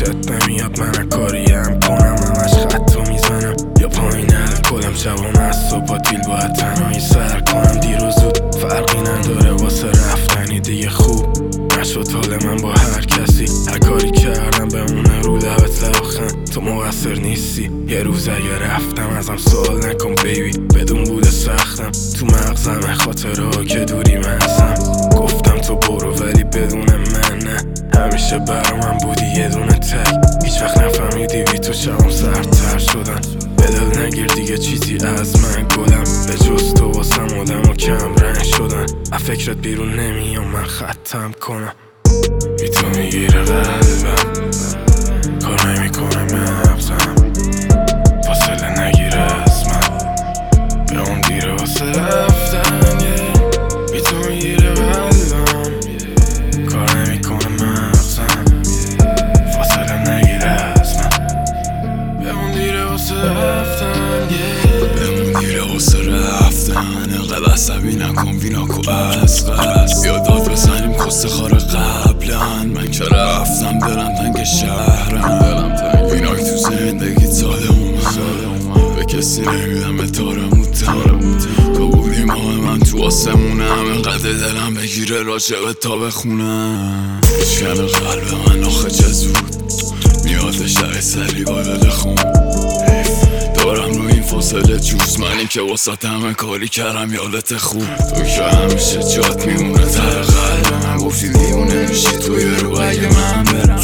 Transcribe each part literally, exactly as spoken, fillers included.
خوشت نمیاد من کاریم کنم همش خطو میزنم یا پایین الکلم شبام از صبح با دیل باید تنهایی سر کنم دیر و زود فرقی نداره واسه رفتنی دیگه خوب نشد حال من با هر کسی هر کاری کردم بمونه رو لبت لبخند تو مقصر نیستی یه روز اگه رفتم ازم سوال نکن بیبی بدون بوده سختم تو مغزم خاطرها که دوری منزم گفتم تو برو ولی بدون من نه همیشه برا من بودی یه دونه تک هیچ وقت نفهمیدی بی تو شبم سردتر شدن به دل نگیر دیگه چیزی از من گلم به جز تو واسم آدم و کم رنگ شدن از فکرت بیرون نمیام من ختم کنم بی تو میگیره قلبم کار نمیکنه مغزم فاصله نگیره از من به اون دیره واسه رفتن بی تو میگیره قلبم کار نمیکنه مغزم فاصله نگیره از من به اون دیره واسه رفتن به اون دیره واسه رفتن انقدر عصبی نکن ویناکو از قصد یادات بزنیم کست خار قبلن من که رفتم دلم تنگ شهرم دلم تنگ ویناک تو زندگی ساده اومد به کسی نمیدم به تارموتم تو بودی ماه من تو آسمونم انقدر دلم بگیره راجبه تا بخونم بشکن قلب من آخه چه زود میادش در سری با دل خون دارم رو این فاصله جوز منی که واسه همه کاری کردم یادت خوب تو که همیشه جات میمونه تر قلب من گفتی دیونه میشی توی رو اگه من برم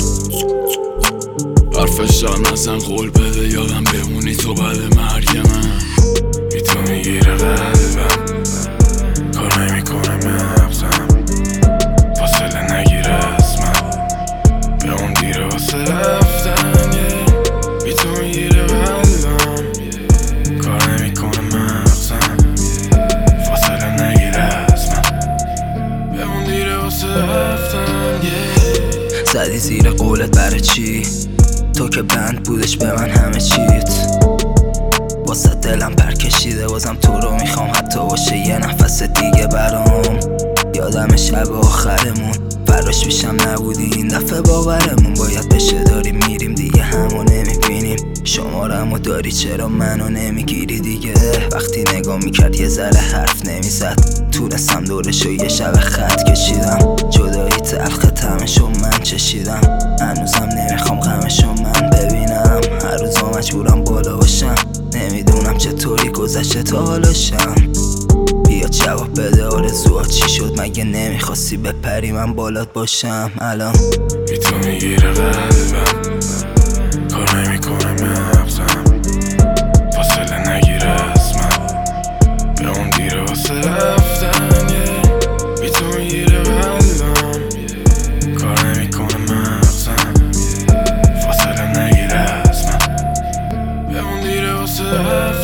حرفشم نزن قول بده یادم بمونی تو بعد مرگ من بی تو میگیره قلبم کار نمیکنه مغزم فاصله نگیره از من به اون دیره واسه رفتن بی تو میگیره قلبم کار نمیکنه مغزم فاصله نگیره از من به اون دیره واسه رفتن زدی زیر قولت برای چی تو که بند بودش به من همه چیت واسه دلم پر کشیده بازم تو رو میخوام حتی باشه یه نفس دیگه برام یادم شب آخرمون فراش پیشم نبودی این دفعه باورمون باید بشه داریم میریم دیگه همو نمیبینیم شمارمو داری چرا منو نمیگیری دیگه وقتی نگاه میکرد یه ذره حرف نمیزد تونستم دورشو یه شب خط کشیدم جدایی تلخ تمشو من چشیدم هنوزم نمیخوام غمشو من ببینم هر روز مجبورم بالا باشم نمیدونم چطوری گذشته تا حالاشم بیا جواب بده آرزوها چی شد مگه نمیخواستی بپری من بالات باشم الان بی تو میگیره قلبم کار نمیکنه مغزم فاصله نگیره از من به اون دیره واسه رفتن بی تو میگیره قلبم کار نمیکنه مغزم فاصله نگیره از من به اون دیره واسه رفتن